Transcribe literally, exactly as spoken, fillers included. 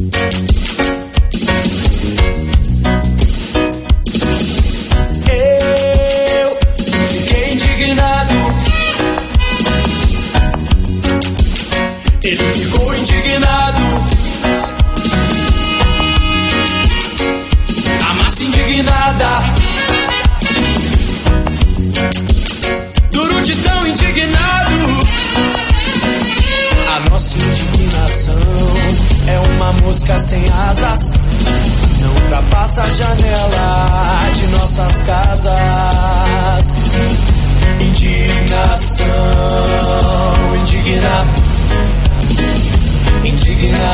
Eu fiquei indignado. Ele ficou indignado. A massa indignada. Duro de tão indignado. A nossa indignação é uma mosca sem asas. Não ultrapassa a janela de nossas casas. Indignação, indigna, indigna.